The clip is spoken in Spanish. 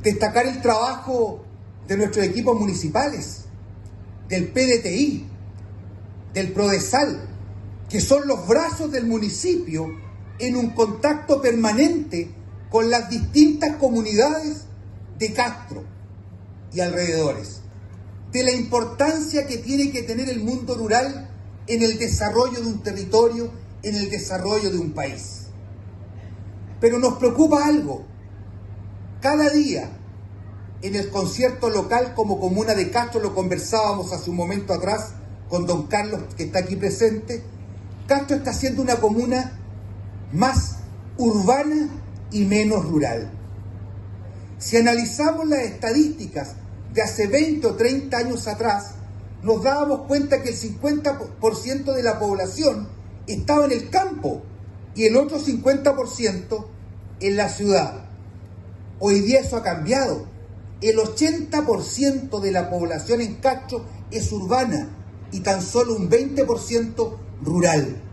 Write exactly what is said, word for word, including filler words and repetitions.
Destacar el trabajo de nuestros equipos municipales, del P D T I, del Prodesal, que son los brazos del municipio en un contacto permanente con las distintas comunidades de Castro y alrededores, de la importancia que tiene que tener el mundo rural en el desarrollo de un territorio, en el desarrollo de un país. Pero nos preocupa algo. Cada día, en el concierto local como Comuna de Castro, lo conversábamos hace un momento atrás con don Carlos, que está aquí presente, Castro está siendo una comuna más urbana y menos rural. Si analizamos las estadísticas de hace veinte o treinta años atrás, nos dábamos cuenta que el cincuenta por ciento de la población estaba en el campo y el otro cincuenta por ciento en la ciudad. Hoy día eso ha cambiado. El ochenta por ciento de la población en Castro es urbana y tan solo un veinte por ciento rural.